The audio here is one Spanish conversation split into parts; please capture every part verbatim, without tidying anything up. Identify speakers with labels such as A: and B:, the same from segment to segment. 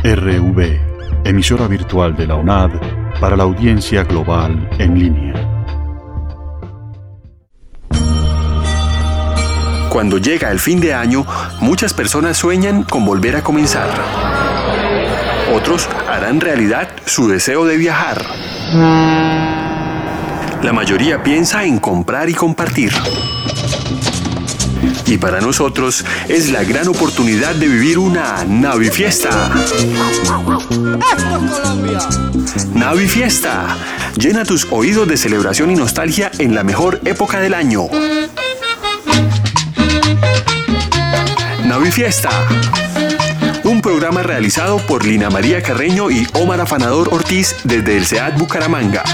A: R V, emisora virtual de la U N A D para la audiencia global en línea.
B: Cuando llega el fin de año, muchas personas sueñan con volver a comenzar. Otros harán realidad su deseo de viajar. La mayoría piensa en comprar y compartir. Y para nosotros es la gran oportunidad de vivir una Navifiesta. Navifiesta. Llena tus oídos de celebración y nostalgia en la mejor época del año. Navifiesta. Un programa realizado por Lina María Carreño y Omar Afanador Ortiz desde el SEAD Bucaramanga.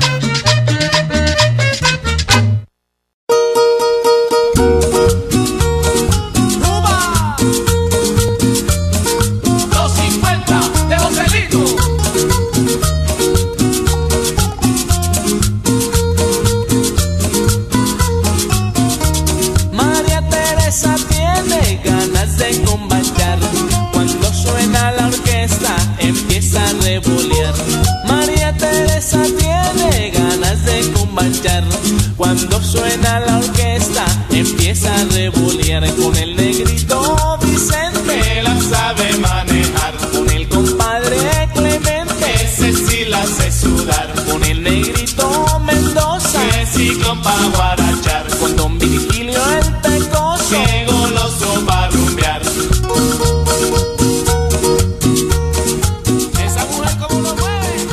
C: Cuando suena la orquesta, empieza a revolear. Con el negrito Vicente la sabe manejar. Con el compadre Clemente, ese sí la hace sudar. Con el negrito Mendoza, que sí compa guarachar. Con don Virgilio el Pecoso, que goloso va a rumbear. Esa mujer como lo mueve.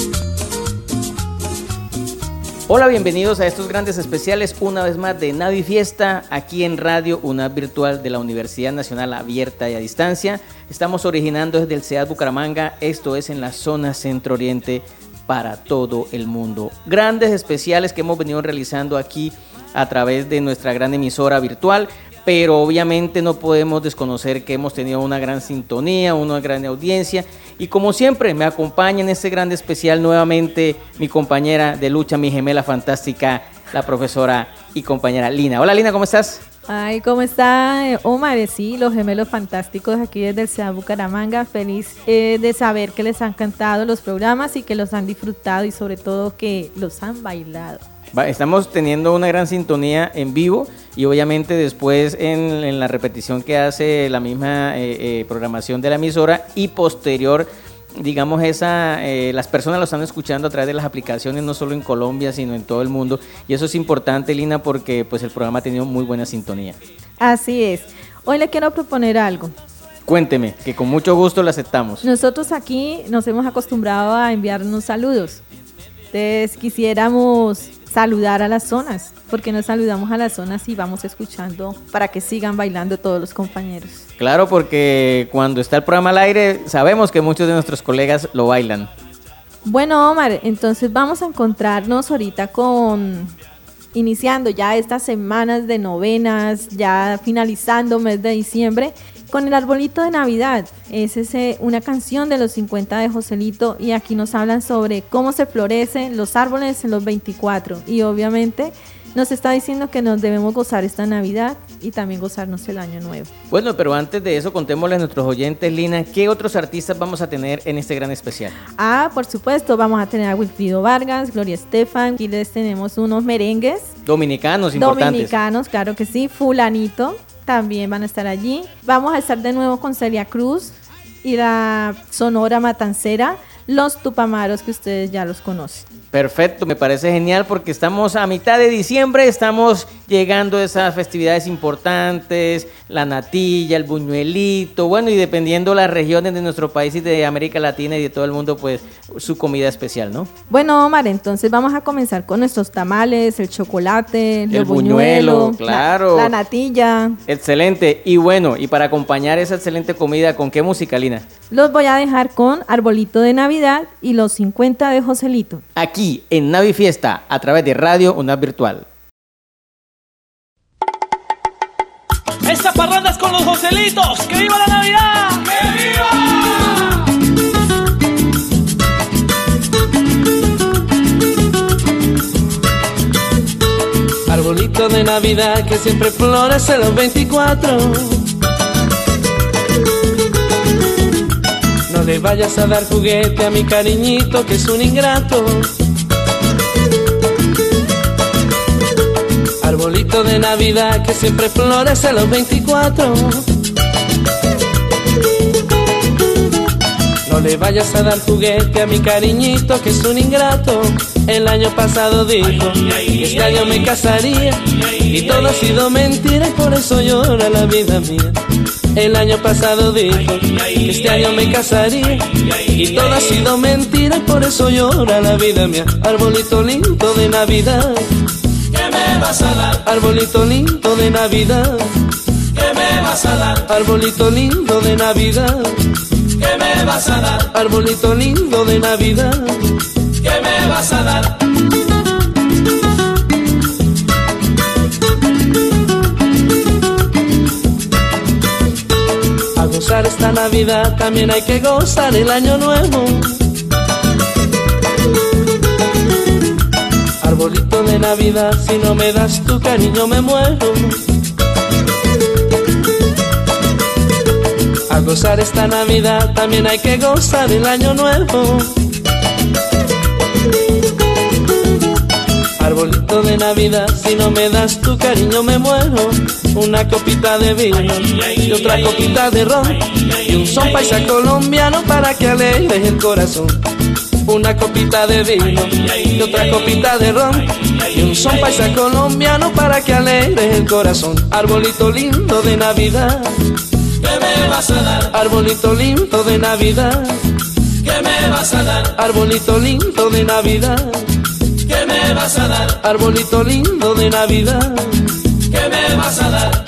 D: Hola, bienvenidos a estos grandes especiales una vez más de Navifiesta aquí en Radio U N A D Virtual de la Universidad Nacional Abierta y a Distancia. Estamos originando desde el SEAD Bucaramanga, esto es en la zona centro-oriente para todo el mundo. Grandes especiales que hemos venido realizando aquí a través de nuestra gran emisora virtual, pero obviamente no podemos desconocer que hemos tenido una gran sintonía, una gran audiencia. Y como siempre, me acompaña en este gran especial nuevamente mi compañera de lucha, mi gemela fantástica, la profesora y compañera Lina. Hola Lina, ¿cómo estás?
E: Ay, ¿cómo está Omar? Sí, los gemelos fantásticos aquí desde el SEAD Bucaramanga. Feliz eh, de saber que les han encantado los programas y que los han disfrutado y sobre todo que los han bailado.
D: Estamos teniendo una gran sintonía en vivo y obviamente después en, en la repetición que hace la misma eh, eh, programación de la emisora y posterior, digamos, esa eh, las personas lo están escuchando a través de las aplicaciones no solo en Colombia sino en todo el mundo, y eso es importante, Lina, porque pues el programa ha tenido muy buena sintonía.
E: Así es. Hoy le quiero proponer algo.
D: Cuénteme, que con mucho gusto lo aceptamos.
E: Nosotros aquí nos hemos acostumbrado a enviarnos saludos. Entonces quisiéramos saludar a las zonas, porque nos saludamos a las zonas y vamos escuchando para que sigan bailando todos los compañeros.
D: Claro, porque cuando está el programa al aire sabemos que muchos de nuestros colegas lo bailan.
E: Bueno, Omar, entonces vamos a encontrarnos ahorita con, iniciando ya estas semanas de novenas, ya finalizando mes de diciembre, con el arbolito de Navidad. Es ese, una canción de los cincuenta de Joselito, y aquí nos hablan sobre cómo se florecen los árboles en los veinticuatro, y obviamente nos está diciendo que nos debemos gozar esta Navidad y también gozarnos el año nuevo.
D: Bueno, pero antes de eso contémosle a nuestros oyentes, Lina, ¿qué otros artistas vamos a tener en este gran especial?
E: Ah, por supuesto, vamos a tener a Wilfrido Vargas, Gloria Estefan, aquí les tenemos unos merengues
D: dominicanos importantes.
E: Dominicanos, claro que sí, Fulanito también van a estar allí. Vamos a estar de nuevo con Celia Cruz y la Sonora Matancera, los Tupamaros, que ustedes ya los conocen.
D: Perfecto, me parece genial porque estamos a mitad de diciembre, estamos llegando a esas festividades importantes, la natilla, el buñuelito, bueno, y dependiendo las regiones de nuestro país y de América Latina y de todo el mundo, pues su comida especial, ¿no?
E: Bueno, Omar, entonces vamos a comenzar con nuestros tamales, el chocolate, el,
D: el
E: buñuelo,
D: buñuelo, claro,
E: la, la natilla.
D: Excelente, y bueno, y para acompañar esa excelente comida, ¿con qué música, Lina?
E: Los voy a dejar con Arbolito de Navidad y los cincuenta de Joselito.
D: Aquí en Navifiesta, a través de Radio U N A D Virtual.
C: Esta parranda es con los Joselitos. ¡Que viva la Navidad! ¡Que viva! Arbolito de Navidad que siempre florece los veinticuatro. No le vayas a dar juguete a mi cariñito que es un ingrato. Arbolito de Navidad que siempre florece a los veinticuatro. No le vayas a dar juguete a mi cariñito que es un ingrato. El año pasado dijo que este año me casaría y todo ha sido mentira y por eso llora la vida mía. El año pasado dijo que este año me casaría y todo ha sido mentira y por eso llora la vida mía. Arbolito lindo de Navidad, ¿qué me vas a dar? Arbolito lindo de Navidad, ¿qué me vas a dar? Arbolito lindo de Navidad, ¿qué me vas a dar? Arbolito lindo de Navidad, ¿qué me vas a dar? A gozar esta Navidad también hay que gozar el año nuevo. Arbolito de Navidad, si no me das tu cariño me muero. A gozar esta Navidad también hay que gozar el año nuevo. Arbolito de Navidad, si no me das tu cariño me muero. Una copita de vino y otra copita de ron y un son paisa colombiano para que alegres el corazón. Una copita de vino y otra copita de ron y un son paisa colombiano para que alegres el corazón. Arbolito lindo de Navidad, ¿qué me vas a dar? Arbolito lindo de Navidad, ¿qué me vas a dar? Arbolito lindo de Navidad, ¿qué me vas a dar? Arbolito lindo de Navidad, ¿qué me vas a dar?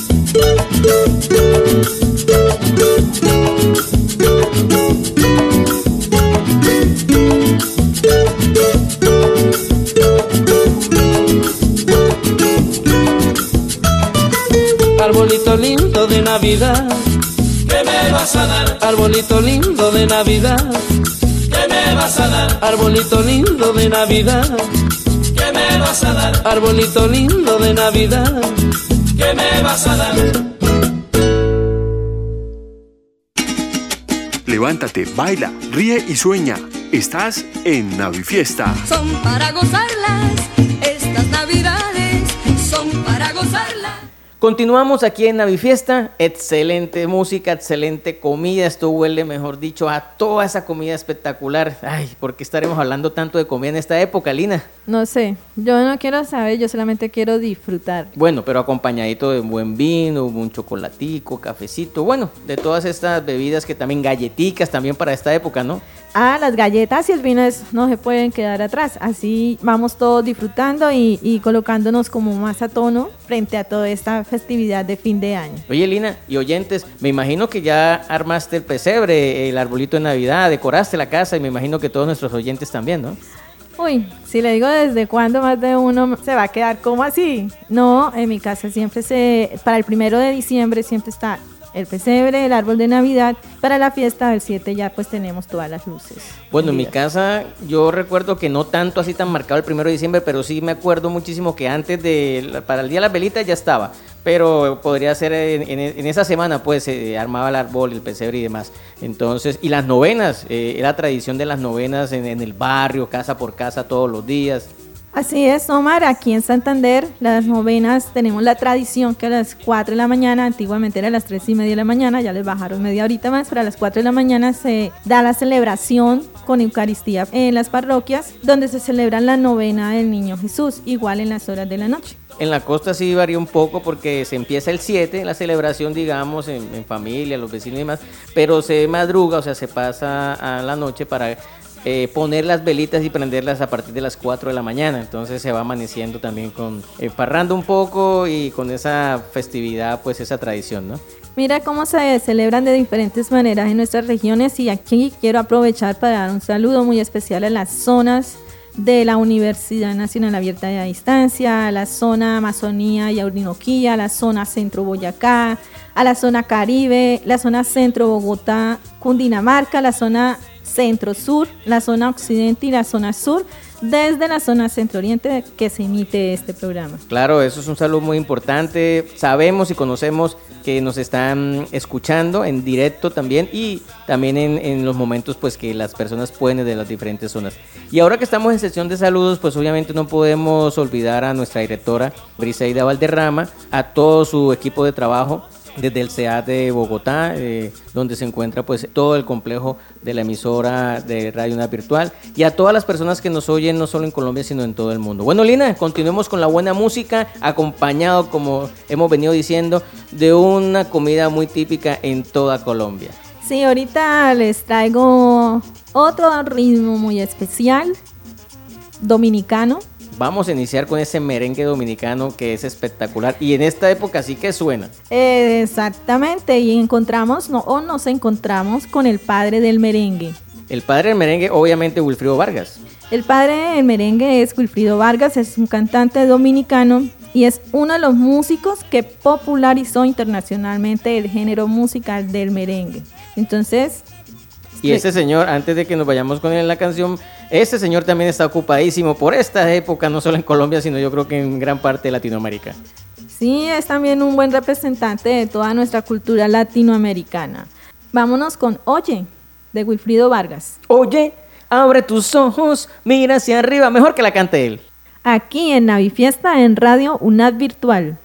C: Arbolito lindo de Navidad, ¿qué me vas a dar? Arbolito lindo de Navidad, ¿qué me vas a dar? Arbolito lindo de Navidad, ¿qué me vas a dar? Arbolito lindo de Navidad, ¿qué me vas a dar?
B: Levántate, baila, ríe y sueña. Estás en Navifiesta.
F: Son para gozarlas, estas Navidades son para gozarlas.
D: Continuamos aquí en Navifiesta, excelente música, excelente comida, esto huele, mejor dicho, a toda esa comida espectacular. Ay, ¿por qué estaremos hablando tanto de comida en esta época, Lina?
E: No sé, yo no quiero saber, yo solamente quiero disfrutar.
D: Bueno, pero acompañadito de un buen vino, un chocolatico, cafecito, bueno, de todas estas bebidas que también, galletitas también para esta época, ¿no?
E: Ah, las galletas y el vino es, no se pueden quedar atrás, así vamos todos disfrutando y, y colocándonos como más a tono frente a toda esta festividad de fin de año.
D: Oye, Lina, y oyentes, me imagino que ya armaste el pesebre, el arbolito de Navidad, decoraste la casa y me imagino que todos nuestros oyentes también, ¿no?
E: Uy, si le digo desde cuándo más de uno se va a quedar como así. No, en mi casa siempre se, para el primero de diciembre siempre está el pesebre, el árbol de Navidad. Para la fiesta del siete ya pues tenemos todas las luces.
D: Bueno, en mi casa yo recuerdo que no tanto así tan marcado el primero de diciembre, pero sí me acuerdo muchísimo que antes de, para el día de las velitas ya estaba, pero podría ser en, en, en esa semana pues se eh, armaba el árbol, el pesebre y demás. Entonces, y las novenas, eh, era tradición de las novenas en, en el barrio, casa por casa todos los días.
E: Así es, Omar, aquí en Santander las novenas tenemos la tradición que a las cuatro de la mañana, antiguamente era a las tres y media de la mañana, ya les bajaron media horita más, pero a las cuatro de la mañana se da la celebración con Eucaristía en las parroquias, donde se celebra la novena del Niño Jesús, igual en las horas de la noche.
D: En la costa sí varía un poco porque se empieza el siete, la celebración, digamos, en, en familia, los vecinos y demás, pero se madruga, o sea, se pasa a la noche para eh, poner las velitas y prenderlas a partir de las cuatro de la mañana. Entonces se va amaneciendo también con, eh, parrando un poco y con esa festividad, pues esa tradición, ¿no?
E: Mira cómo se celebran de diferentes maneras en nuestras regiones y aquí quiero aprovechar para dar un saludo muy especial a las zonas de la Universidad Nacional Abierta de Distancia, a la zona Amazonía y Orinoquía, a la zona Centro Boyacá, a la zona Caribe, la zona Centro Bogotá, Cundinamarca, la zona Centro Sur, la zona Occidente y la zona Sur, desde la zona Centro Oriente que se emite este programa.
D: Claro, eso es un saludo muy importante. Sabemos y conocemos que nos están escuchando en directo también y también en, en los momentos pues que las personas pueden de las diferentes zonas. Y ahora que estamos en sesión de saludos, pues obviamente no podemos olvidar a nuestra directora Briseida Valderrama, a todo su equipo de trabajo desde el C E A de Bogotá, eh, donde se encuentra pues todo el complejo de la emisora de Radio UNAD Virtual, y a todas las personas que nos oyen no solo en Colombia sino en todo el mundo. Bueno, Lina, continuemos con la buena música, acompañado, como hemos venido diciendo, de una comida muy típica en toda Colombia.
E: Sí, ahorita les traigo otro ritmo muy especial, dominicano.
D: Vamos a iniciar con ese merengue dominicano que es espectacular y en esta época sí que suena.
E: Eh, exactamente, y encontramos, no, o nos encontramos con el padre del merengue.
D: El padre del merengue, obviamente, Wilfrido Vargas.
E: El padre del merengue es Wilfrido Vargas, es un cantante dominicano y es uno de los músicos que popularizó internacionalmente el género musical del merengue. Entonces...
D: Y ese señor, antes de que nos vayamos con él en la canción, ese señor también está ocupadísimo por esta época, no solo en Colombia, sino yo creo que en gran parte de Latinoamérica.
E: Sí, es también un buen representante de toda nuestra cultura latinoamericana. Vámonos con Oye, de Wilfrido Vargas.
D: Oye, abre tus ojos, mira hacia arriba, mejor que la cante él.
E: Aquí en Navifiesta en Radio UNAD Virtual.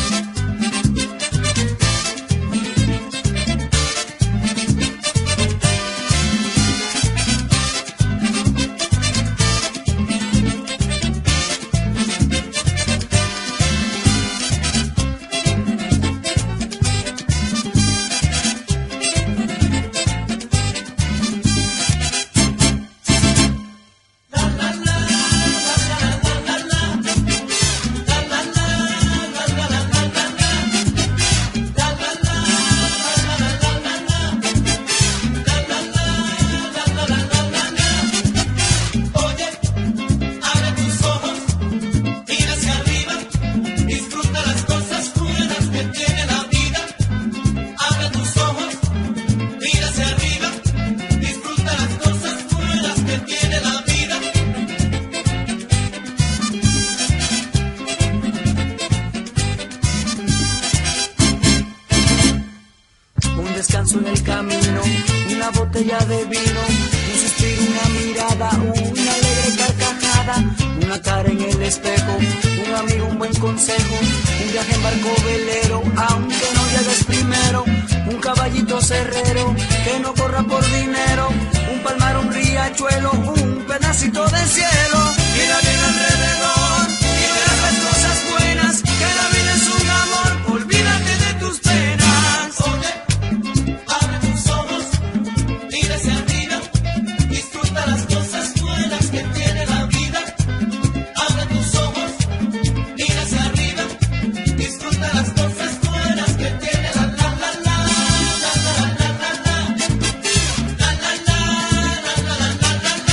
G: descanso en el camino, una botella de vino, un suspiro, una mirada, una alegre carcajada, una cara en el espejo, un amigo, un buen consejo, un viaje en barco velero, aunque no llegues primero, un caballito cerrero, que no corra por dinero, un palmar, un riachuelo, un pedacito de cielo, mira bien alrededor y verás las cosas buenas, que la vida es un amor, olvídate de tus penas. Oye, abre tus ojos, mira hacia arriba, disfruta las cosas buenas que tiene la vida. Abre tus ojos, mira hacia arriba, disfruta las cosas buenas que tiene la la la la la la la la la la la la la la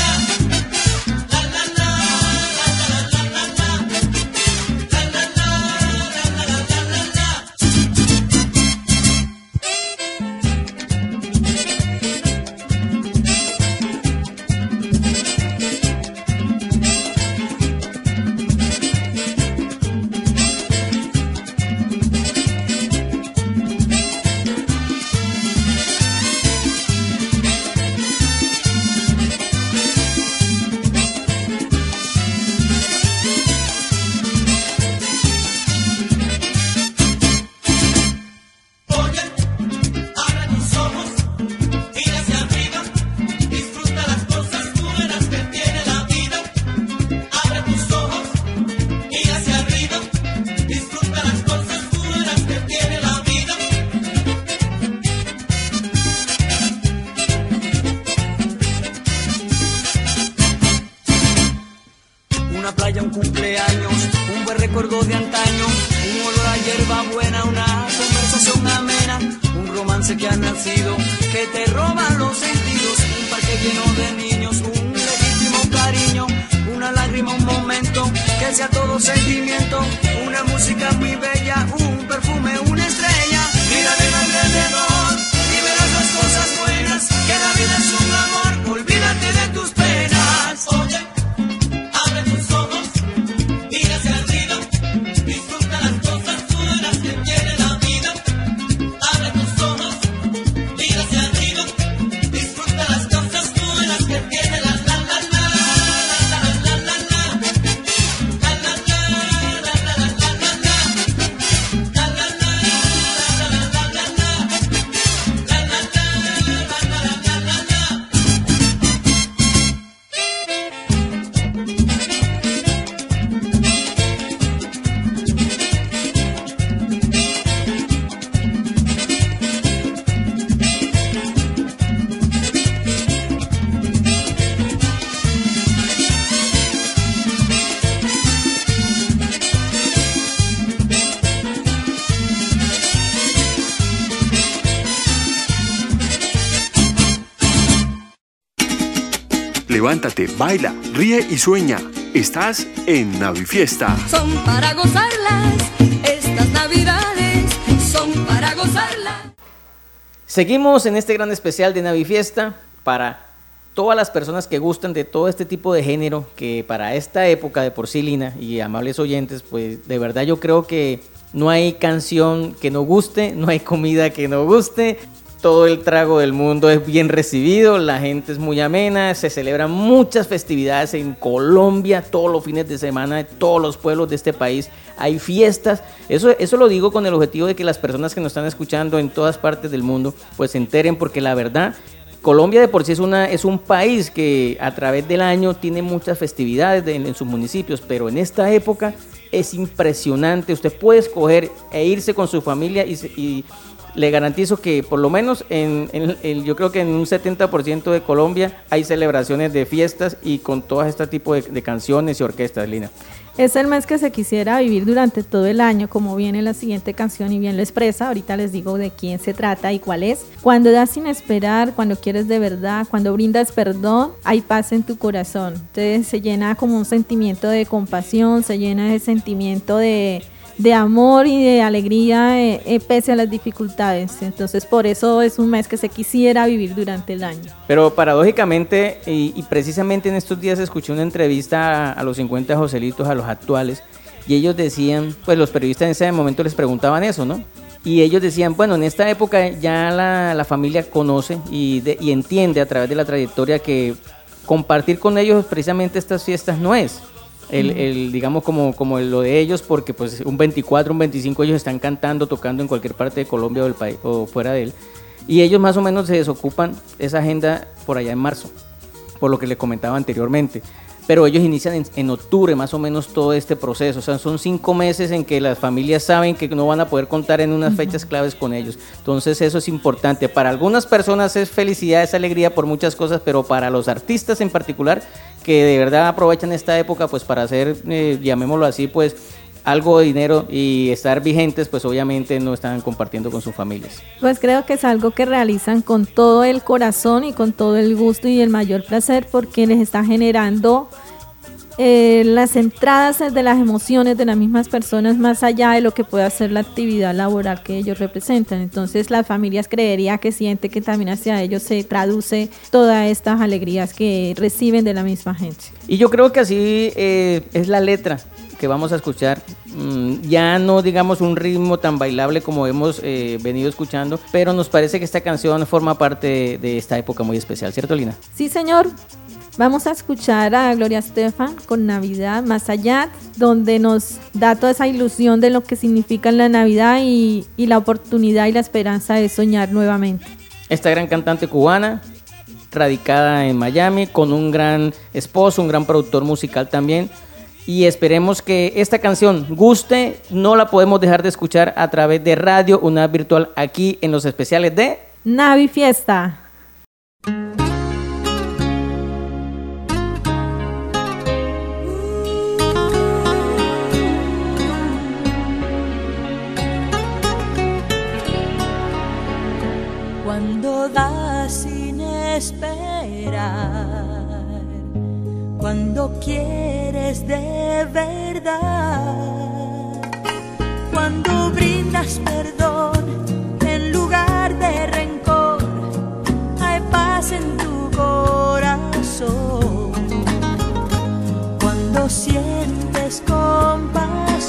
G: Una playa, un cumpleaños, un buen recuerdo de antaño, un olor a hierba buena, una conversación amena, un romance que ha nacido, que te roba los sentidos, un parque lleno de niños, un legítimo cariño, una lágrima, un momento, que sea todo sentimiento, una música muy bella, un perfume, una estrella, mira bien alrededor y verás las cosas buenas, que la vida es un amor, olvídate de tus penas. Oye, abre tus ojos, mira hacia arriba, disfruta las cosas buenas que tiene la vida.
B: Levántate, baila, ríe y sueña. Estás en Navifiesta.
F: Son para gozarlas, estas navidades son para gozarlas.
D: Seguimos en este gran especial de Navifiesta para todas las personas que gustan de todo este tipo de género, que para esta época de por sí, Lina y amables oyentes, pues de verdad yo creo que no hay canción que no guste, no hay comida que no guste. Todo el trago del mundo es bien recibido, la gente es muy amena, se celebran muchas festividades en Colombia, todos los fines de semana de todos los pueblos de este país hay fiestas. Eso, eso lo digo con el objetivo de que las personas que nos están escuchando en todas partes del mundo pues se enteren, porque la verdad Colombia de por sí es, una, es un país que a través del año tiene muchas festividades de, en sus municipios, pero en esta época es impresionante. Usted puede escoger e irse con su familia y, y le garantizo que por lo menos en, en, en, yo creo que en un setenta por ciento de Colombia hay celebraciones de fiestas y con todo este tipo de, de canciones y orquestas, Lina.
E: Es el mes que se quisiera vivir durante todo el año, como viene la siguiente canción y bien lo expresa. Ahorita les digo de quién se trata y cuál es. Cuando das sin esperar, cuando quieres de verdad, cuando brindas perdón, hay paz en tu corazón. Entonces se llena como un sentimiento de compasión, se llena de sentimiento de... de amor y de alegría eh, eh, pese a las dificultades. Entonces por eso es un mes que se quisiera vivir durante el año.
D: Pero paradójicamente y, y precisamente en estos días escuché una entrevista a, a los cincuenta Joselitos, a los actuales, y ellos decían, pues los periodistas en ese momento les preguntaban eso, ¿no? Y ellos decían, bueno, en esta época ya la, la familia conoce y, de, y entiende a través de la trayectoria que compartir con ellos precisamente estas fiestas no es El, el, digamos como, como lo de ellos, porque pues un veinticuatro, un veinticinco ellos están cantando, tocando en cualquier parte de Colombia o del país o fuera de él, y ellos más o menos se desocupan esa agenda por allá en marzo, por lo que le comentaba anteriormente, pero ellos inician en, en octubre más o menos todo este proceso. O sea, son cinco meses en que las familias saben que no van a poder contar en unas fechas claves con ellos. Entonces eso es importante. Para algunas personas es felicidad, es alegría por muchas cosas, pero para los artistas en particular, que de verdad aprovechan esta época pues para hacer, eh, llamémoslo así, pues algo de dinero y estar vigentes, pues obviamente no están compartiendo con sus familias. Pues
E: creo que es algo que realizan con todo el corazón y con todo el gusto y el mayor placer, porque les está generando eh, las entradas de las emociones de las mismas personas más allá de lo que puede hacer la actividad laboral que ellos representan. Entonces las familias creería que sienten que también hacia ellos se traduce todas estas alegrías que reciben de la misma gente.
D: Y yo creo que así eh, es la letra que vamos a escuchar, mm, ya no digamos un ritmo tan bailable como hemos eh, venido escuchando, pero nos parece que esta canción forma parte de, de esta época muy especial, ¿cierto, Lina?
E: Sí, señor. Vamos a escuchar a Gloria Estefan con Navidad Más Allá, donde nos da toda esa ilusión de lo que significa la Navidad y, y la oportunidad y la esperanza de soñar nuevamente.
D: Esta gran cantante cubana, radicada en Miami, con un gran esposo, un gran productor musical también, y esperemos que esta canción guste. No la podemos dejar de escuchar a través de Radio UNAD Virtual aquí en los especiales de
E: Navifiesta.
H: Cuando das sin esperar, cuando quieres de verdad, cuando brindas perdón en lugar de rencor, hay paz en tu corazón. Cuando sientes compasión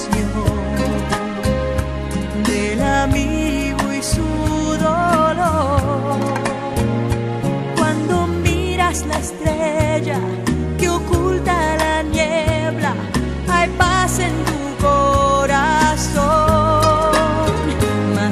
H: del amigo y su dolor, cuando miras la estrella que oculta la niebla, hay paz en tu corazón.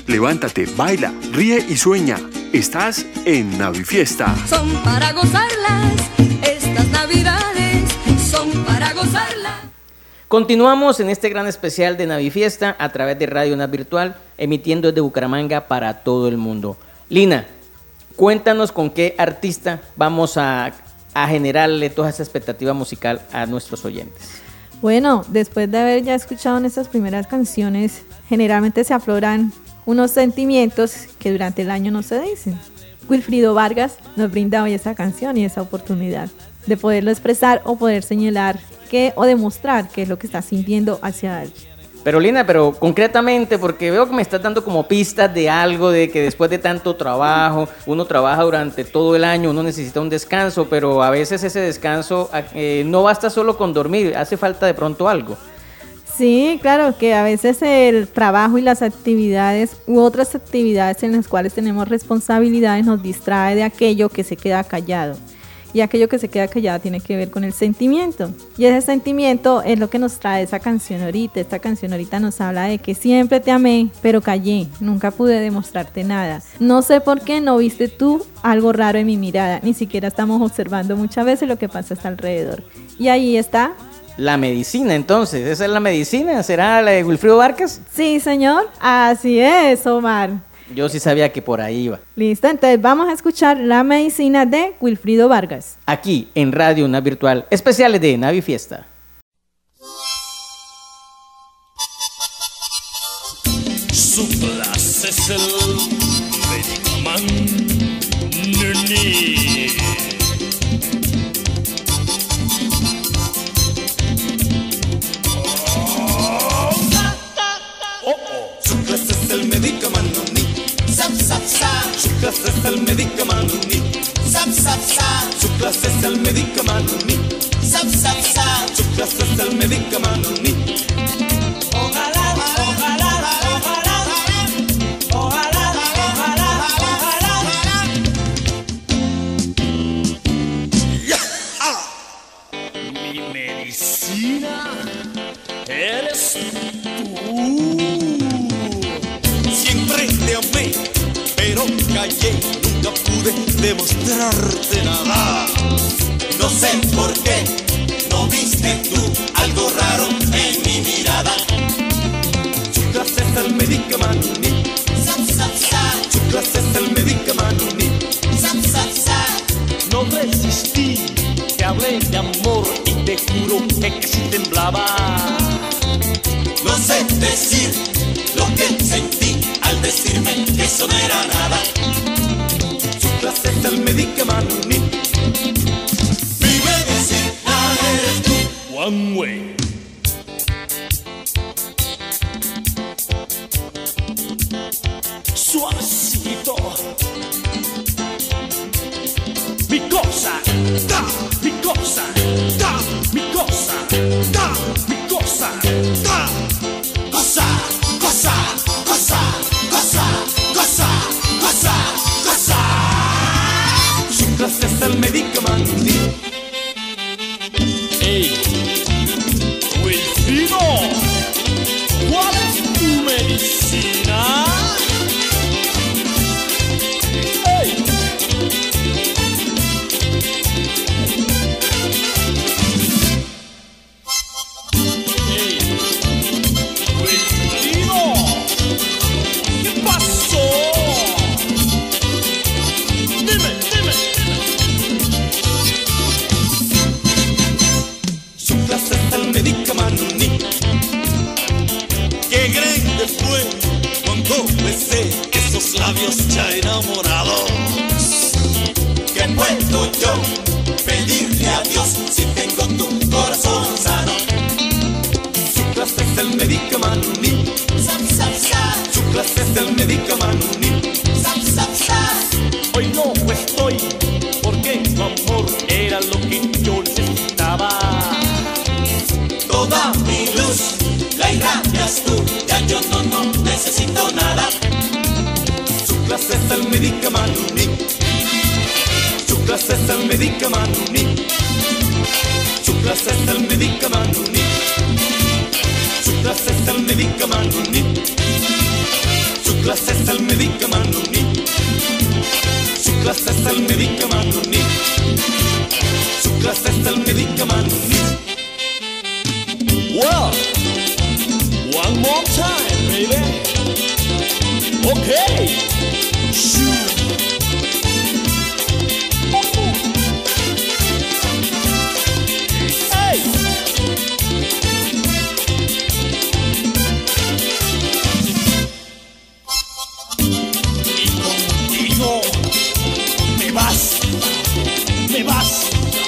B: Levántate, baila, ríe y sueña. Estás en Navifiesta.
F: Son para gozarlas, estas navidades son para gozarlas.
D: Continuamos en este gran especial de Navifiesta a través de Radio UNAD Virtual, emitiendo desde Bucaramanga para todo el mundo. Lina, cuéntanos con qué artista vamos a, a generarle toda esa expectativa musical a nuestros oyentes.
E: Bueno, después de haber ya escuchado nuestras primeras canciones, generalmente se afloran unos sentimientos que durante el año no se dicen. Wilfrido Vargas nos brinda hoy esa canción y esa oportunidad de poderlo expresar o poder señalar qué o demostrar qué es lo que está sintiendo hacia alguien.
D: Pero Lina, pero concretamente, porque veo que me estás dando como pistas de algo, de que después de tanto trabajo, uno trabaja durante todo el año, uno necesita un descanso, pero a veces ese descanso eh, no basta solo con dormir, hace falta de pronto algo.
E: Sí, claro, que a veces el trabajo y las actividades u otras actividades en las cuales tenemos responsabilidades nos distrae de aquello que se queda callado. Y aquello que se queda callado tiene que ver con el sentimiento. Y ese sentimiento es lo que nos trae esa canción ahorita. Esta canción ahorita nos habla de que siempre te amé, pero callé. Nunca pude demostrarte nada. No sé por qué no viste tú algo raro en mi mirada. Ni siquiera estamos observando muchas veces lo que pasa hasta alrededor. Y ahí está.
D: La medicina, entonces. ¿Esa es la medicina? ¿Será la de Wilfrido Vargas?
E: Sí, señor. Así es, Omar.
D: Yo sí sabía que por ahí iba.
E: Listo, entonces vamos a escuchar La Medicina de Wilfrido Vargas.
D: Aquí en Radio UNAD Virtual, especiales de Navifiesta.
C: Su clase es el medicamento. Su clase es el medicamento. Zap, zap, zap. Su clase es el medicamento. Zap, zap, zap. Su clase es el medicamento. Zap, zap, zap. Su clase es el medicamento. Ojalá, ojalá, ojalá, ojalá, ojalá, ojalá. Ya. Ah. Mi medicina eres tú. Siempre te amé, pero callé, nunca pude demostrarte nada. No sé por qué no viste tú algo raro en mi mirada. Su clase es el medicamento. Zap, zap, zap. Su clase es el medicamento. Zap, zap, zap. No resistí, te hablé de amor y te juro que casi temblaba. No sé decir lo que sentí al decirme que eso no era nada. Su clase es el medicamento. Mi medicina eres tú. One way. Suavecito. Mi cosa, da, mi cosa, da, mi cosa, da, mi cosa, da. Cosa, cosa, cosa, cosa, cosa, cosa, cosa. Su clase es el medicamento. Ey, Wilfrido, ¿cuál es tu medicina? Ey. Esos labios ya enamorados. ¿Qué puedo yo pedirle a Dios si tengo tu corazón sano? Su clase es el medicamento. Zap, zap, zap. Su clase es el medicamento. Zap, zap, zap. Hoy no estoy porque tu amor era lo que yo necesitaba. Toda mi luz la irradias tú, ya yo no, no necesito nada. Su clase es el medicamento. Su clase es el medicamento. Su clase es el medicamento. Su clase es el medicamento. Su clase es el medicamento ni. Su clase es el medicamento ni. Su clase es el medicamento ni. Well, one more time, baby. Okay. Shoot. Hey. Y contigo me vas, me vas.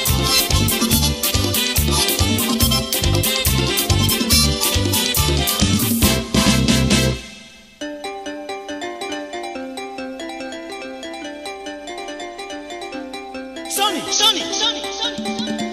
C: Sony, Sony, Sony, Sony.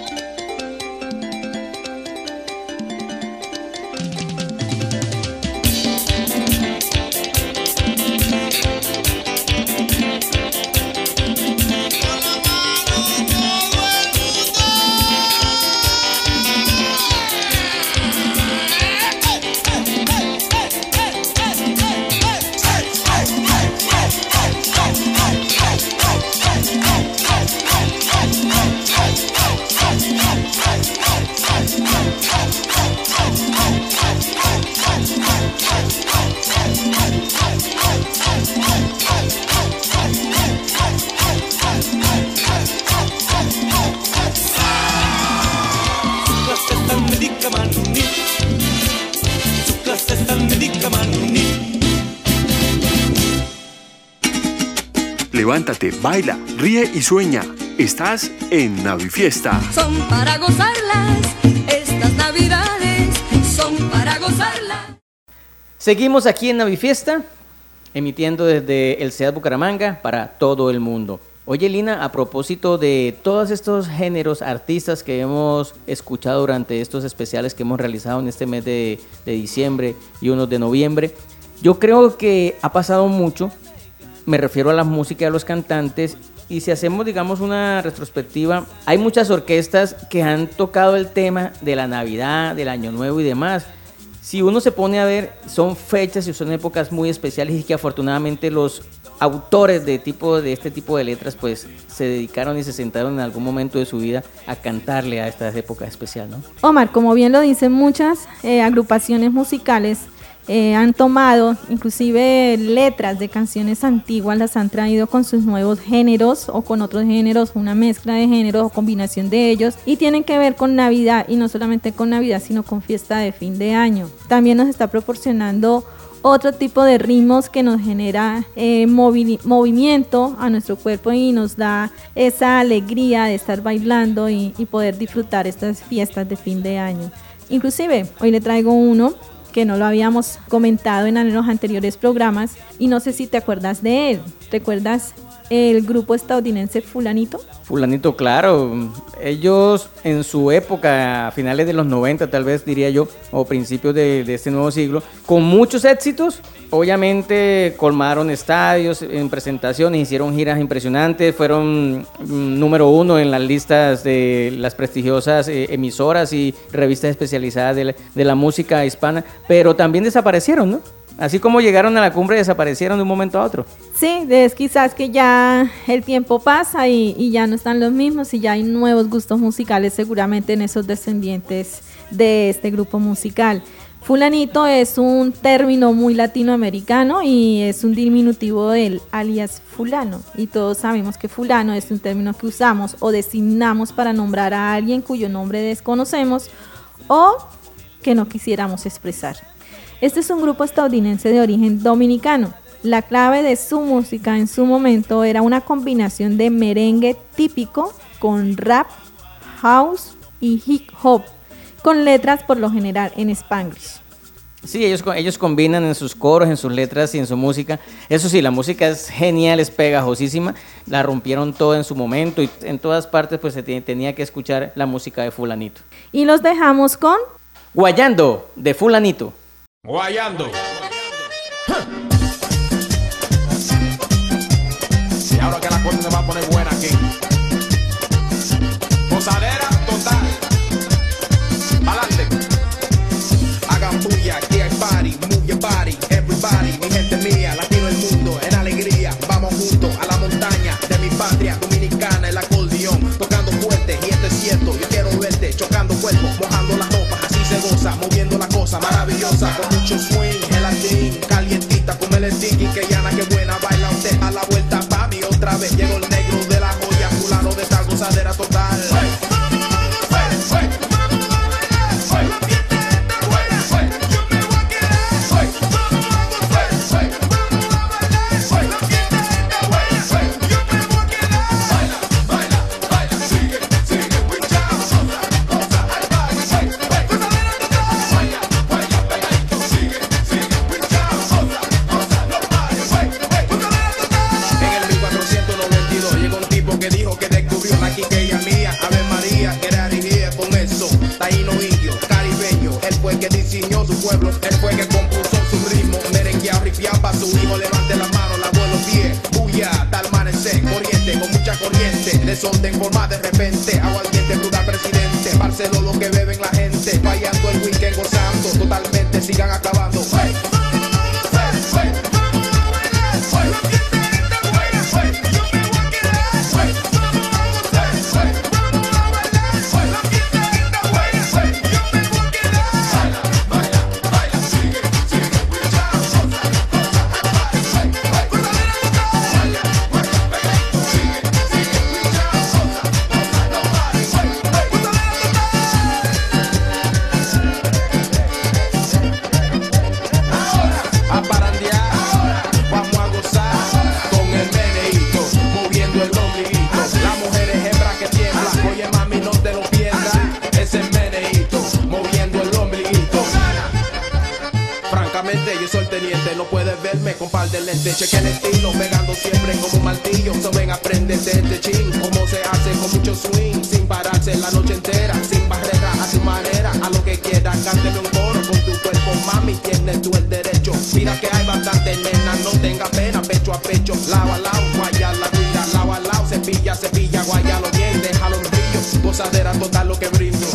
B: Levántate, baila, ríe y sueña. Estás en Navifiesta.
F: Son para gozarlas, estas navidades son para gozarlas.
D: Seguimos aquí en Navifiesta, emitiendo desde el C E A D Bucaramanga para todo el mundo. Oye, Lina, a propósito de todos estos géneros, artistas que hemos escuchado durante estos especiales que hemos realizado en este mes de, de diciembre y unos de noviembre, yo creo que ha pasado mucho, me refiero a la música y a los cantantes, y si hacemos, digamos, una retrospectiva, hay muchas orquestas que han tocado el tema de la Navidad, del Año Nuevo y demás. Si uno se pone a ver, son fechas y son épocas muy especiales y que afortunadamente los autores de, tipo, de este tipo de letras pues se dedicaron y se sentaron en algún momento de su vida a cantarle a estas épocas especiales, ¿no?
E: Omar, como bien lo dicen muchas eh, agrupaciones musicales, eh, han tomado inclusive letras de canciones antiguas, las han traído con sus nuevos géneros o con otros géneros, una mezcla de géneros o combinación de ellos, y tienen que ver con Navidad, y no solamente con Navidad sino con fiesta de fin de año. También nos está proporcionando otro tipo de ritmos que nos genera eh, movi- movimiento a nuestro cuerpo y nos da esa alegría de estar bailando y, y poder disfrutar estas fiestas de fin de año. Inclusive hoy le traigo uno que no lo habíamos comentado en los anteriores programas y no sé si te acuerdas de él. ¿Recuerdas el grupo estadounidense Fulanito?
D: Fulanito, claro. Ellos en su época, a finales de los noventa tal vez diría yo, o principios de, de este nuevo siglo, con muchos éxitos, obviamente colmaron estadios en presentaciones, hicieron giras impresionantes, fueron mm, número uno en las listas de las prestigiosas eh, emisoras y revistas especializadas de la, de la música hispana, pero también desaparecieron, ¿no? Así como llegaron a la cumbre, desaparecieron de un momento a otro.
E: Sí, es quizás que ya el tiempo pasa y, y ya no están los mismos y ya hay nuevos gustos musicales seguramente en esos descendientes de este grupo musical. Fulanito es un término muy latinoamericano y es un diminutivo del alias fulano. Y todos sabemos que fulano es un término que usamos o designamos para nombrar a alguien cuyo nombre desconocemos o que no quisiéramos expresar. Este es un grupo estadounidense de origen dominicano. La clave de su música en su momento era una combinación de merengue típico con rap, house y hip hop, con letras por lo general en Spanglish.
D: Sí, ellos, ellos combinan en sus coros, en sus letras y en su música. Eso sí, la música es genial, es pegajosísima. La rompieron todo en su momento y en todas partes pues se t- tenía que escuchar la música de Fulanito.
E: Y los dejamos con
D: Guayando, de Fulanito.
I: Guayando. Y ahora que la cosa se va a poner buena aquí. Posadera total. Adelante. Hagan bulla, aquí hay party. Move your body, everybody. Mi gente mía, latino. tocando cuerpo, mojando las ropas, así se goza, moviendo la cosa maravillosa, con mucho swing, gelatín, calientita, come el sticky, que llana, que buena, baila usted a la vuelta, papi, otra vez llegó el negro de la joya, fulano de esta gozadera total. Él fue que compuso su ritmo, merengueado, rifiaba, su hijo levante la mano, la abuelo pie, bulla, tal amanecer, corriente, con mucha corriente, desorden en forma de repente, aguardiente, brutal presidente, Barceló lo que beben la gente, fallando el weekend, gozando, totalmente, sigan acabando. Hey. Yo soy el teniente, no puedes verme con par de lentes. Cheque el estilo, pegando siempre como un martillo. So ven, aprende de este chin, cómo se hace con mucho swing, sin pararse la noche entera, sin barrera, a su manera, a lo que quiera. Cánteme un coro con tu cuerpo, mami, tienes tú el derecho. Mira que hay bastante nena, no tenga pena, pecho a pecho, lado a lado, guaya la guira, lado a lado, cepilla, cepilla, guayalo bien, déjalo en brillo, gozadera total lo que brindo.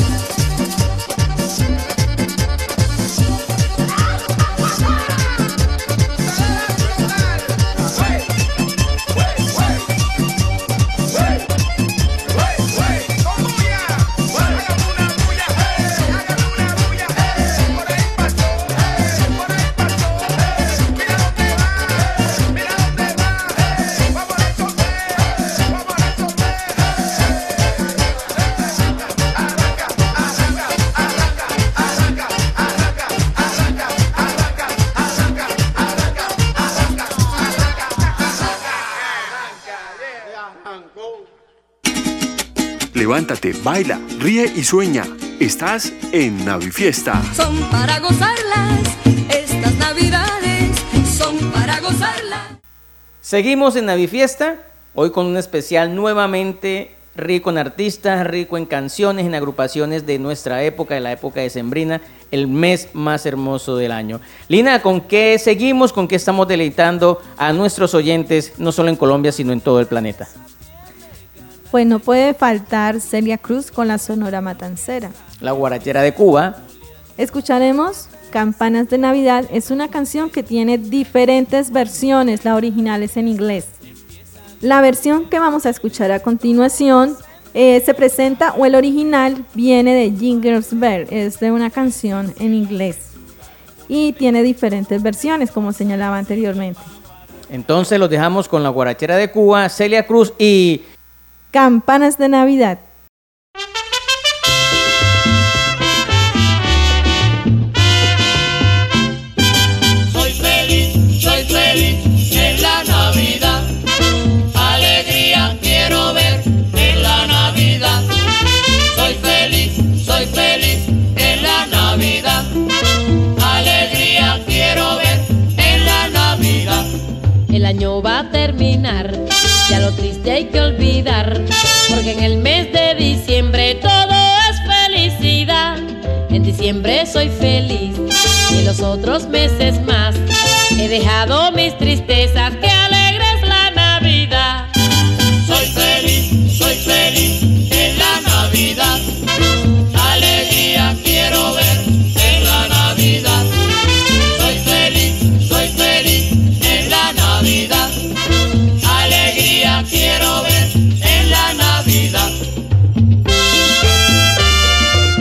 B: Levántate, baila, ríe y sueña. Estás en Navifiesta.
F: Son para gozarlas, estas navidades son para gozarlas.
D: Seguimos en Navifiesta, hoy con un especial nuevamente rico en artistas, rico en canciones, en agrupaciones de nuestra época, de la época decembrina, el mes más hermoso del año. Lina, ¿con qué seguimos? ¿Con qué estamos deleitando a nuestros oyentes, no solo en Colombia, sino en todo el planeta?
E: Pues no puede faltar Celia Cruz con la Sonora Matancera.
D: La guarachera de Cuba.
E: Escucharemos Campanas de Navidad. Es una canción que tiene diferentes versiones. La original es en inglés. La versión que vamos a escuchar a continuación eh, se presenta, o el original viene de Jingle Bell. Es de una canción en inglés. Y tiene diferentes versiones, como señalaba anteriormente.
D: Entonces los dejamos con la guarachera de Cuba, Celia Cruz y...
E: Campanas de Navidad.
C: Soy feliz, soy feliz en la Navidad. Alegría quiero ver en la Navidad. Soy feliz, soy feliz en la Navidad. Alegría quiero ver en la Navidad.
J: El año va a terminar, ya lo triste hay que olvidar, porque en el mes de diciembre todo es felicidad. En diciembre soy feliz y en los otros meses más he dejado mis tristezas, que alegre es la Navidad.
C: Soy feliz, soy feliz en la Navidad. Alegría quiero ver en la Navidad. Soy feliz, soy feliz en la Navidad. Alegría quiero ver en la Navidad.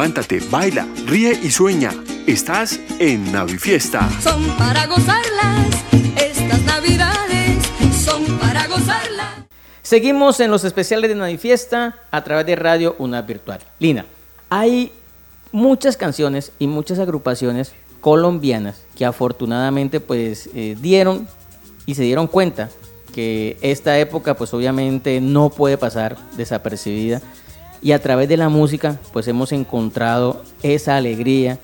B: levántate, baila, ríe y sueña. Estás en Navifiesta.
F: Son para gozarlas, estas navidades son para gozarlas.
D: Seguimos en los especiales de Navifiesta a través de Radio UNAD Virtual. Lina, hay muchas canciones y muchas agrupaciones colombianas que afortunadamente pues eh, dieron y se dieron cuenta que esta época pues obviamente no puede pasar desapercibida, y a través de la música pues hemos encontrado esa alegría.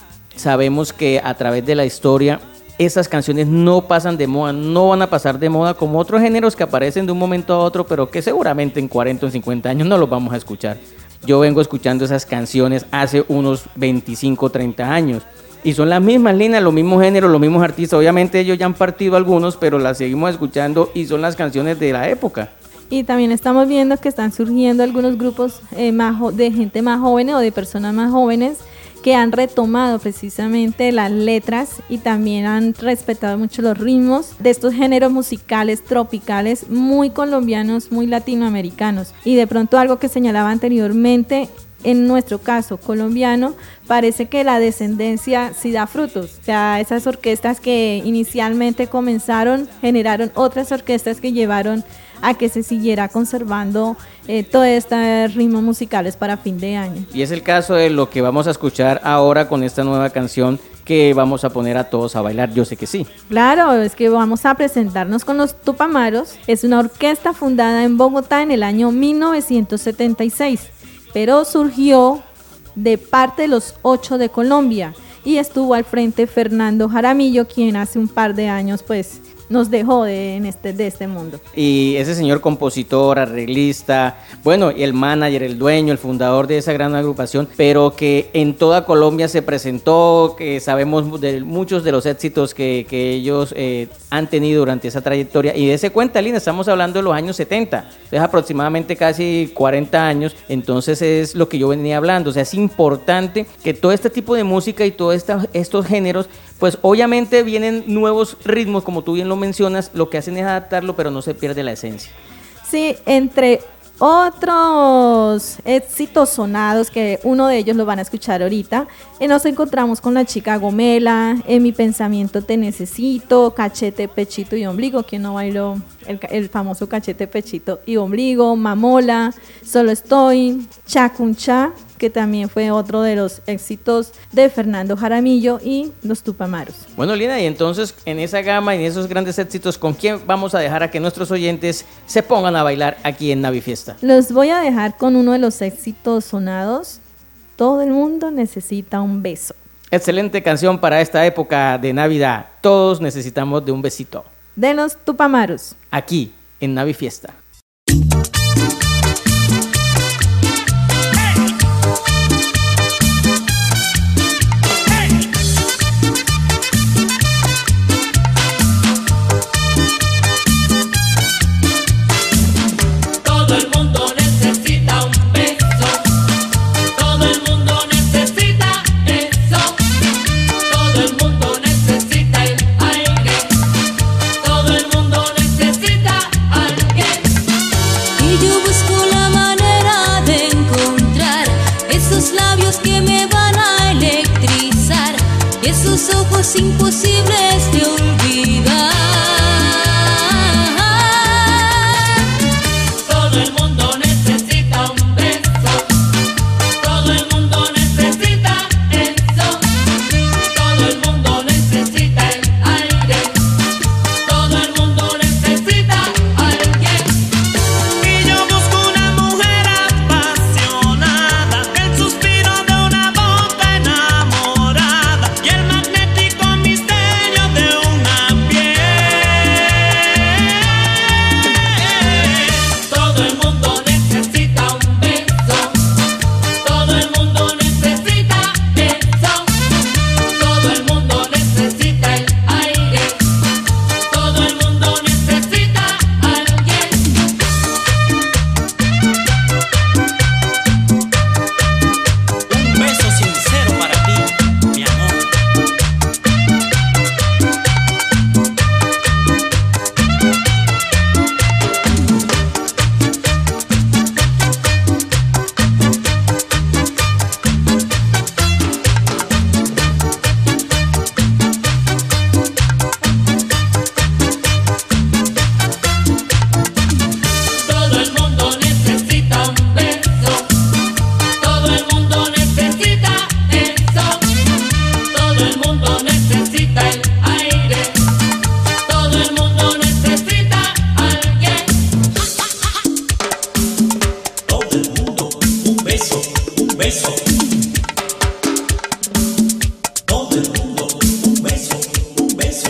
D: Sabemos que a través de la historia esas canciones no pasan de moda, no van a pasar de moda como otros géneros que aparecen de un momento a otro, pero que seguramente en cuarenta o cincuenta años no los vamos a escuchar. Yo vengo escuchando esas canciones hace unos veinticinco o treinta años y son las mismas líneas, los mismos géneros, los mismos artistas. Obviamente ellos ya han partido algunos, pero las seguimos escuchando y son las canciones de la época.
E: Y también estamos viendo que están surgiendo algunos grupos eh, más jo- de gente más jóvenes o de personas más jóvenes que han retomado precisamente las letras y también han respetado mucho los ritmos de estos géneros musicales tropicales muy colombianos, muy latinoamericanos. Y de pronto algo que señalaba anteriormente, en nuestro caso colombiano, parece que la descendencia sí da frutos. O sea, esas orquestas que inicialmente comenzaron generaron otras orquestas que llevaron a que se siguiera conservando eh, todos estos ritmos musicales para fin de año.
D: Y es el caso de lo que vamos a escuchar ahora con esta nueva canción que vamos a poner a todos a bailar. Yo sé que sí.
E: Claro, es que vamos a presentarnos con los Tupamaros. Es una orquesta fundada en Bogotá en el año mil novecientos setenta y seis, pero surgió de parte de los ocho de Colombia y estuvo al frente Fernando Jaramillo, quien hace un par de años pues nos dejó de, en este, de este mundo.
D: Y ese señor compositor, arreglista, bueno, el manager, el dueño, el fundador de esa gran agrupación, pero que en toda Colombia se presentó, que sabemos de muchos de los éxitos que, que ellos eh, han tenido durante esa trayectoria. Y dése cuenta, Lina, estamos hablando de los años setenta, es aproximadamente casi cuarenta años, entonces es lo que yo venía hablando. O sea, es importante que todo este tipo de música y todos esta, estos géneros, pues obviamente vienen nuevos ritmos, como tú bien lo mencionas, lo que hacen es adaptarlo, pero no se pierde la esencia.
E: Sí, entre otros éxitos sonados, que uno de ellos lo van a escuchar ahorita, eh, nos encontramos con La Chica Gomela, En mi pensamiento te necesito, Cachete, Pechito y Ombligo. ¿Quién no bailó el, el famoso Cachete, Pechito y Ombligo? Mamola, Solo Estoy, Chacuncha, que también fue otro de los éxitos de Fernando Jaramillo, y Los Tupamaros.
D: Bueno, Lina, y entonces en esa gama y en esos grandes éxitos, ¿con quién vamos a dejar a que nuestros oyentes se pongan a bailar aquí en Navifiesta?
E: Los voy a dejar con uno de los éxitos sonados, Todo el mundo necesita un beso.
D: Excelente canción para esta época de Navidad. Todos necesitamos de un besito.
E: De Los Tupamaros.
D: Aquí en Navifiesta.
F: Imposibles de olvidar. Todo el mundo necesita un beso. Todo el mundo necesita eso. Todo el mundo necesita el aire. Todo el mundo necesita alguien. Y yo busco una mujer apasionada, el suspiro de una boca enamorada y el magnético misterio de una piel. Todo el mundo
K: beso. Todo el mundo, un beso, un beso.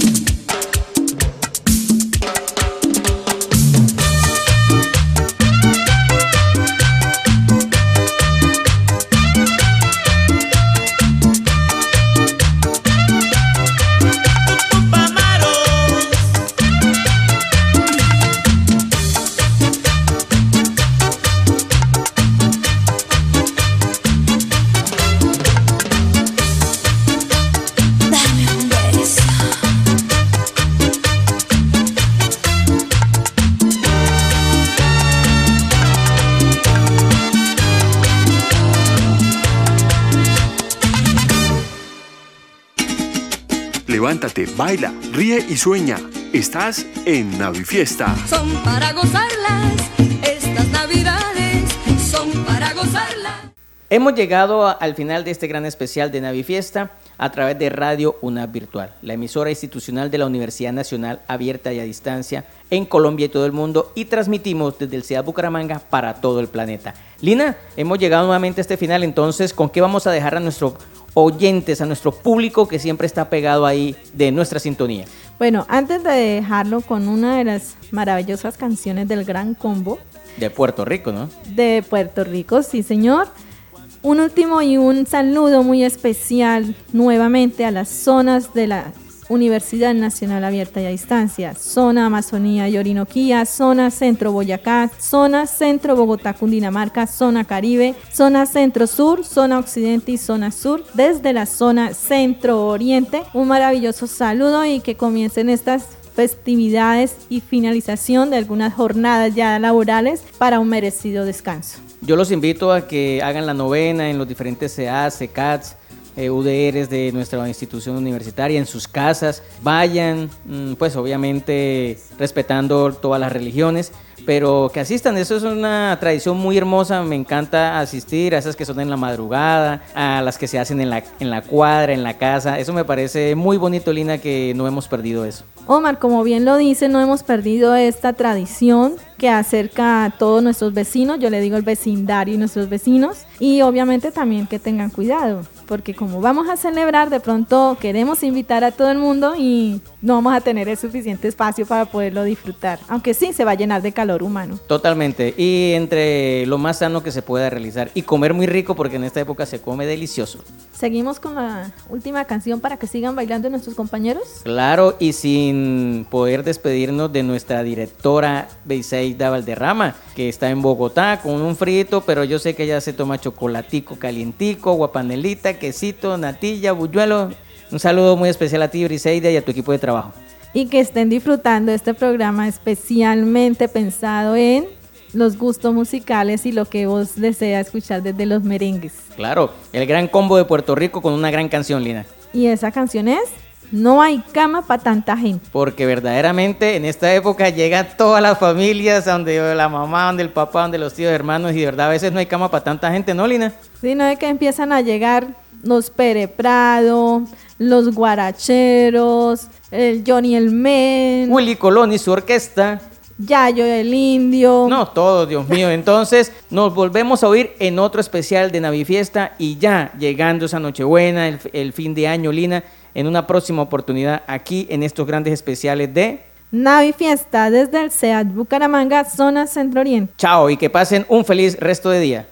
B: Levántate, baila, ríe y sueña. Estás en Navifiesta.
H: Son para gozarlas, estas navidades son para gozarlas.
D: Hemos llegado a- al final de este gran especial de Navifiesta a través de Radio UNAV Virtual, la emisora institucional de la Universidad Nacional Abierta y a Distancia en Colombia y todo el mundo, y transmitimos desde el CEAD Bucaramanga para todo el planeta. Lina, hemos llegado nuevamente a este final, entonces, ¿con qué vamos a dejar a nuestros oyentes, a nuestro público que siempre está pegado ahí de nuestra sintonía?
E: Bueno, antes de dejarlo con una de las maravillosas canciones del Gran Combo
D: De Puerto Rico, ¿no?
E: de Puerto Rico, sí señor. Un último y un saludo muy especial nuevamente a las zonas de la Universidad Nacional Abierta y a Distancia, zona Amazonía y Orinoquía, zona Centro Boyacá, zona Centro Bogotá, Cundinamarca, zona Caribe, zona Centro Sur, zona Occidente y zona Sur, desde la zona Centro Oriente. Un maravilloso saludo y que comiencen estas festividades y finalización de algunas jornadas ya laborales para un merecido descanso.
D: Yo los invito a que hagan la novena en los diferentes C A S, C C A Ts, eh, U D Rs de nuestra institución universitaria, en sus casas. Vayan, mm, pues obviamente respetando todas las religiones, pero que asistan. Eso es una tradición muy hermosa. Me encanta asistir a esas que son en la madrugada, a las que se hacen en la, en la cuadra, en la casa. Eso me parece muy bonito, Lina, que no hemos perdido eso.
E: Omar, como bien lo dice, no hemos perdido esta tradición que acerca a todos nuestros vecinos, yo le digo el vecindario y nuestros vecinos, y obviamente también que tengan cuidado, porque como vamos a celebrar, de pronto queremos invitar a todo el mundo y no vamos a tener el suficiente espacio para poderlo disfrutar, aunque sí se va a llenar de calor humano.
D: Totalmente, y entre lo más sano que se pueda realizar y comer muy rico, porque en esta época se come delicioso.
E: Seguimos con la última canción para que sigan bailando nuestros compañeros.
D: Claro, y sin poder despedirnos de nuestra directora Beiseida Valderrama, que está en Bogotá con un frito, pero yo sé que ella se toma chocolatico calientico, guapanelita, quesito, natilla, buñuelo. Un saludo muy especial a ti, Briseida, y a tu equipo de trabajo.
E: Y que estén disfrutando este programa especialmente pensado en los gustos musicales y lo que vos deseas escuchar desde los merengues.
D: Claro, el Gran Combo de Puerto Rico con una gran canción, Lina.
E: Y esa canción es No hay cama para tanta gente.
D: Porque verdaderamente en esta época llega todas las familias, donde la mamá, donde el papá, donde los tíos, hermanos, y de verdad a veces no hay cama para tanta gente, ¿no, Lina?
E: Sí, no es que empiezan a llegar los Pere Prado, los guaracheros, el Johnny el Men,
D: Willy Colón y su orquesta.
E: Yayo el Indio.
D: No, todo, Dios mío. Entonces nos volvemos a oír en otro especial de Navifiesta, y ya llegando esa Nochebuena, el, el fin de año, Lina, en una próxima oportunidad aquí en estos grandes especiales de
E: Navifiesta desde el CEAD Bucaramanga, zona Centro Oriente.
D: Chao, y que pasen un feliz resto de día.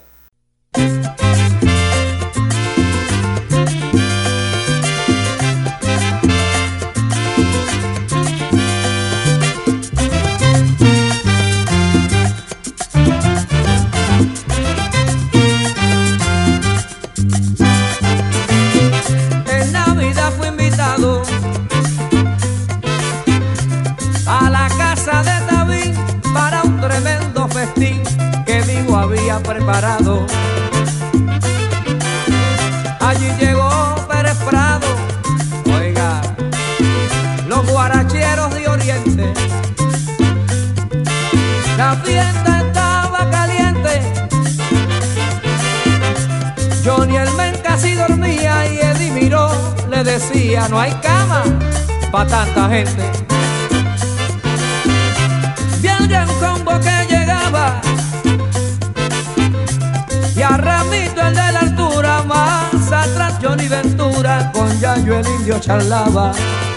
G: En Navidad fui invitado a la casa de David para un tremendo festín que Vivo había preparado. Allí llegó Pérez Prado, oiga, los guaracheros de Oriente. La fiesta estaba caliente, Johnny el Men casi dormía y Eddie Miró le decía no hay cama pa' tanta gente. Vi al Gran Combo que llegaba y a Ramito el de
L: con Yayo el indio charlaba.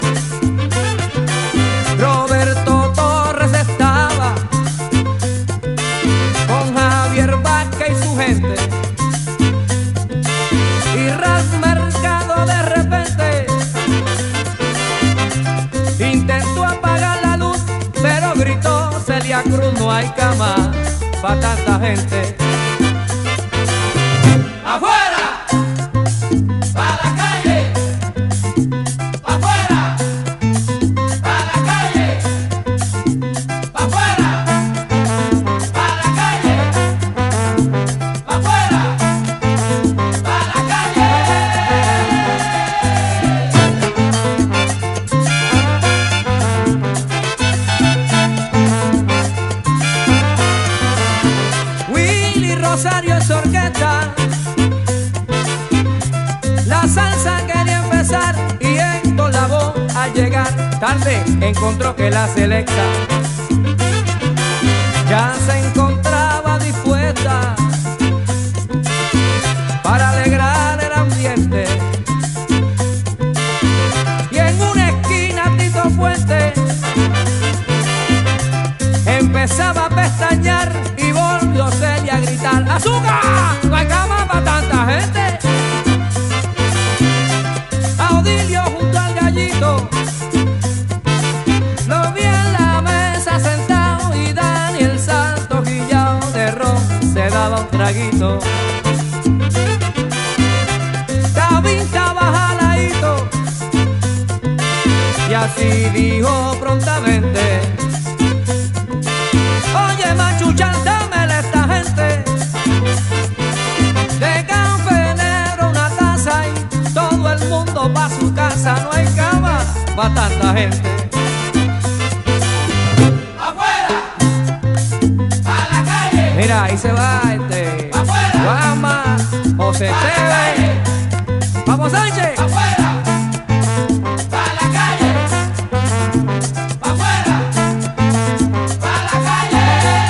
L: Roberto Torres estaba con Javier Vázquez y su gente. Y Ras Mercado de repente intentó apagar la luz, pero gritó Celia Cruz: no hay cama para tanta gente. ¡Afuera! ¡Pa' la calle! ¡Afuera! ¡Pa' la calle! ¡Afuera! ¡Pa' la calle! ¡Afuera! ¡Pa' la calle! Willy Rosario es orquesta. La salsa quería empezar y Héctor Lavoe al llegar tarde encontró que la selecta ya se encontraba dispuesta para alegrar el ambiente. Y en una esquina Tito Puente empezaba a pestañear y volvió Celia a gritar: ¡azúcar! ¡No hay cama para tanta gente! Audilio junto al gallito lo vi en la mesa sentado y Daniel Santos guillao de ron se daba un traguito. David estaba jaladito y así dijo prontamente: oye machucha, dámele a esta gente de café negro una taza y todo el mundo pa' su casa. No hay cama pa' tanta gente. ¡Afuera! ¡A la calle! Mira, ahí se va este ¡afuera! Guama, José Esteban, Papo Sánchez. ¡Afuera! ¡A la calle! ¡Afuera! ¡A la calle!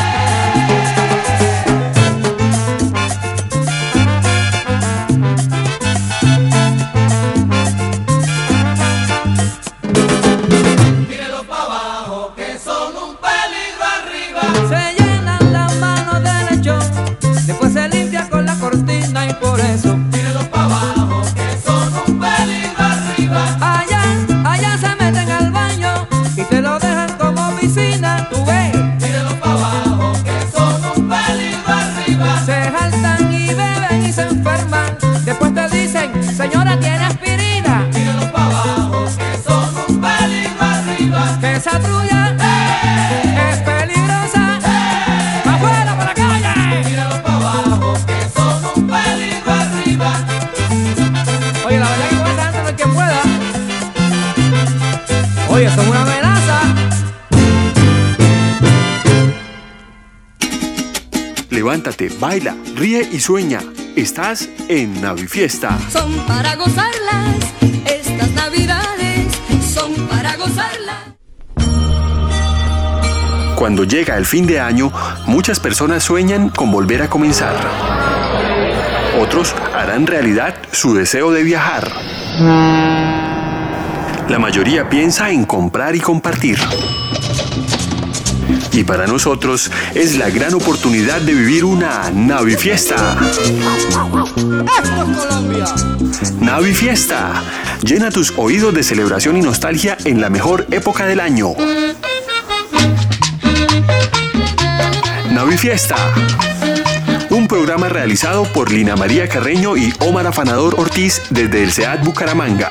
L: Mírenlo pa' abajo que son un peligro arriba. Se llenan las manos de lechón, después se limpia con la cortina y por eso mírenlo pa' abajo que son un peligro arriba. Allá, allá se meten al baño y te lo dejan como piscina. Tú ves, mírenlo pa' abajo que son un peligro arriba. Se jaltan y beben y se enferman, después te dicen: señora, ¿tiene aspirina? Mírenlo pa' abajo que son un peligro arriba. Que esa trulla ¡eh! Es peligrosa. ¡Eh! ¡Pa' afuera, para la calle! Mírenlo pa' abajo que son un peligro arriba. Oye, la verdad que con esa gente no hay quien pueda. Oye, son una amenaza.
B: Levántate, baila, ríe y sueña. Estás en Navifiesta.
H: Son para gozarlas, estas navidades son para gozarlas.
B: Cuando llega el fin de año, muchas personas sueñan con volver a comenzar. Otros harán realidad su deseo de viajar. La mayoría piensa en comprar y compartir. Y para nosotros es la gran oportunidad de vivir una Navifiesta.
L: ¡Esto es Colombia!
B: Navifiesta. Llena tus oídos de celebración y nostalgia en la mejor época del año. Navifiesta. Un programa realizado por Lina María Carreño y Omar Afanador Ortiz desde el SEAD Bucaramanga.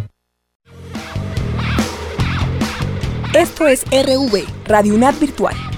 M: Esto es R V, Radio UNAD Virtual.